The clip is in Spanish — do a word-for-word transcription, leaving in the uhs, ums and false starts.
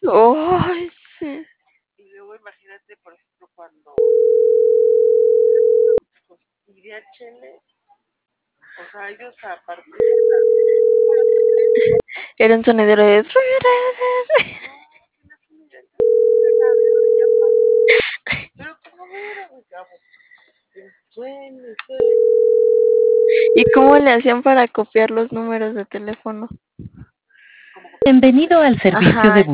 Ay, sí. Y luego imagínate, por ejemplo, cuando iría Chile, o sea, ellos aparte Era un sonidero de... pero como no era muy cabo, suene, suene. ¿Y cómo le hacían para copiar los números de teléfono? Bienvenido al servicio Ajá. de